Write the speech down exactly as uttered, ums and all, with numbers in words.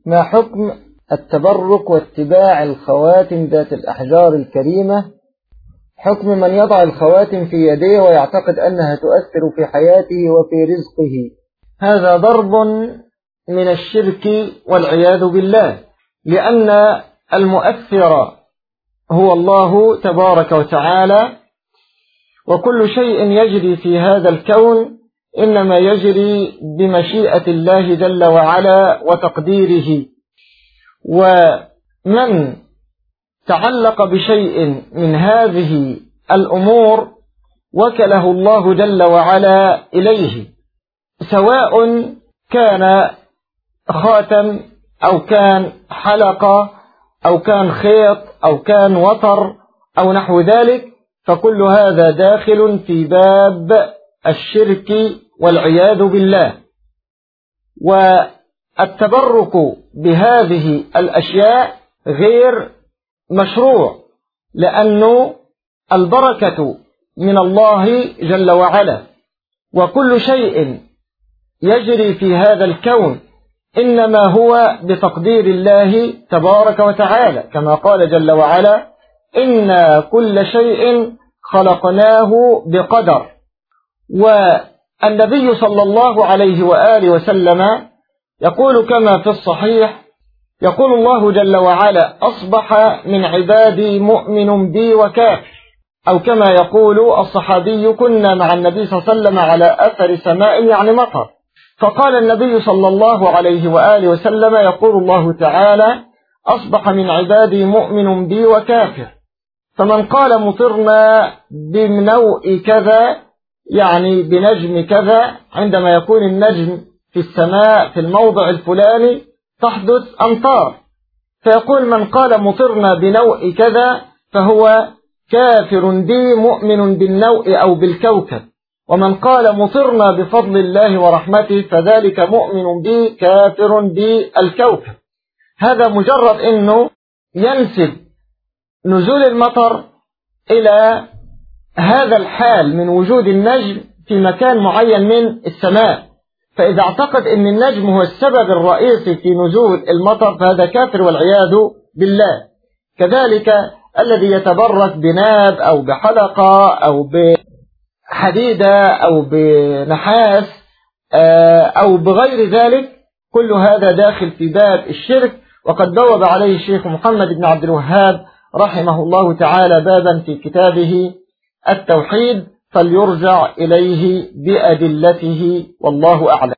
ما حكم التبرك واتباع الخواتم ذات الأحجار الكريمة؟ حكم من يضع الخواتم في يديه ويعتقد أنها تؤثر في حياته وفي رزقه. هذا ضرب من الشرك والعياذ بالله، لأن المؤثر هو الله تبارك وتعالى، وكل شيء يجري في هذا الكون إنما يجري بمشيئة الله جل وعلا وتقديره. ومن تعلق بشيء من هذه الأمور وكله الله جل وعلا إليه، سواء كان خاتم أو كان حلقة أو كان خيط أو كان وتر أو نحو ذلك، فكل هذا داخل في باب الشرك والعياذ بالله. والتبرك بهذه الأشياء غير مشروع، لأن البركة من الله جل وعلا، وكل شيء يجري في هذا الكون إنما هو بتقدير الله تبارك وتعالى، كما قال جل وعلا: إنا كل شيء خلقناه بقدر. والنبي صلى الله عليه وآله وسلم يقول كما في الصحيح، يقول الله جل وعلا: أصبح من عبادي مؤمن بي وكافر، أو كما يقول الصحابي: كنا مع النبي صلى الله عليه وسلم على أثر سماء، يعني مطر. فقال النبي صلى الله عليه وآله وسلم: يقول الله تعالى: أصبح من عبادي مؤمن بي وكافر، فمن قال مطرنا بنوء كذا، يعني بنجم كذا، عندما يكون النجم في السماء في الموضع الفلاني تحدث أمطار، فيقول: من قال مطرنا بنوء كذا فهو كافر بي مؤمن بالنوء أو بالكوكب، ومن قال مطرنا بفضل الله ورحمته فذلك مؤمن بي كافر بالكوكب. هذا مجرد أنه ينسب نزول المطر إلى هذا الحال من وجود النجم في مكان معين من السماء، فإذا اعتقد أن النجم هو السبب الرئيسي في نزول المطر فهذا كافر والعياذ بالله. كذلك الذي يتبرك بناب أو بحلقة أو بحديدة أو بنحاس أو بغير ذلك، كل هذا داخل في باب الشرك. وقد بوب عليه الشيخ محمد بن عبد الوهاب رحمه الله تعالى بابا في كتابه التوحيد، فليرجع إليه بأدلته، والله أعلم.